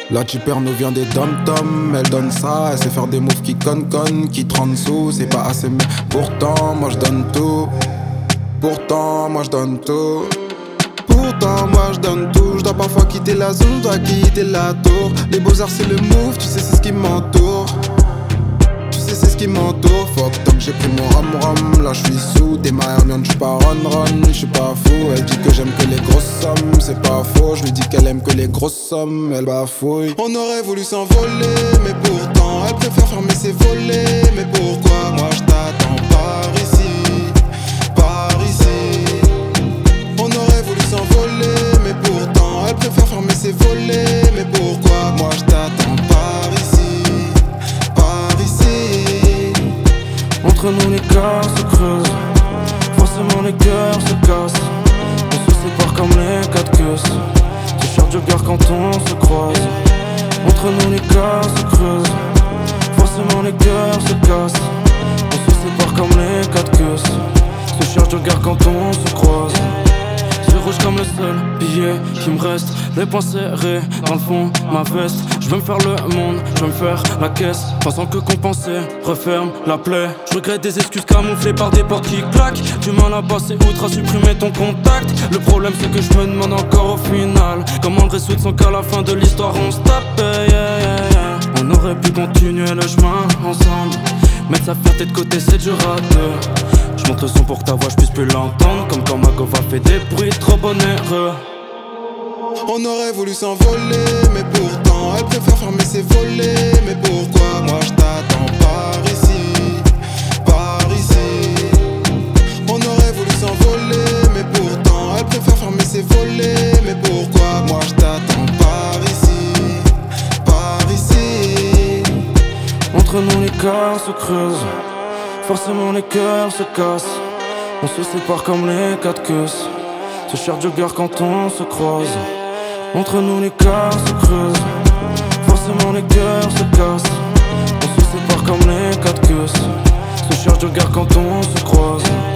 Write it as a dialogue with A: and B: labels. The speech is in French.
A: La tipper nous vient des dom-toms, elle donne ça, elle sait faire des moves qui con, qui te rendent sous, c'est pas assez mais pourtant moi je donne tout. Pourtant moi je donne tout. Pourtant moi je donne tout, je dois parfois quitter la zone, je dois quitter la tour. Les beaux-arts c'est le move, tu sais c'est ce qui m'entoure. Tu sais c'est ce qui m'entoure, fuck top j'ai pris mon ram, là je suis sous. T'es ma Hermione, je suis pas run, je suis pas fou. Elle dit que j'aime que les grosses sommes, c'est pas faux. Je lui dis qu'elle aime que les grosses sommes, elle bafouille. On aurait voulu s'envoler, mais pourtant elle préfère fermer ses volets. Mais pourquoi moi je t'attends par ici, par ici. On aurait voulu s'envoler, mais pourtant elle préfère fermer ses volets. Mais pourquoi moi je t'attends par ici, par ici.
B: Entre nous les cœurs se creusent, forcément les cœurs se cassent. On se sépare comme les quatre queues. C'est cher du gars quand on se croise. Entre nous les cœurs se creusent, forcément les cœurs se cassent. On se sépare comme les quatre queues. C'est cher du gars quand on se croise. C'est rouge comme le seul billet qui me reste. Les poings serrés dans le fond ma veste. Je veux me faire le monde, je veux me faire la caisse. Pensant que compenser, referme la plaie. Je regrette des excuses camouflées par des portes qui claquent. Du mal à passer outre à supprimer ton contact. Le problème c'est que je me demande encore au final comment le résoudre sans qu'à la fin de l'histoire on se tape, On aurait pu continuer le chemin ensemble. Mettre sa fierté de côté c'est dur à deux. Je monte le son pour que ta voix je puisse plus l'entendre. Comme quand ma gova fait des bruits trop onéreux.
A: On aurait voulu s'envoler, mais pourtant elle préfère fermer ses volets. Mais pourquoi moi je t'attends par ici, par ici. On aurait voulu s'envoler, mais pourtant elle préfère fermer ses volets. Mais pourquoi moi je t'attends par ici, par ici.
B: Entre nous les cœurs se creusent, forcément les cœurs se cassent. On se sépare comme les quatre queues. Se cherche du gars quand on se croise. Entre nous les cœurs se creusent, forcément les cœurs se cassent. On se sépare comme les quatre queues. Se cherche du gars quand on se croise.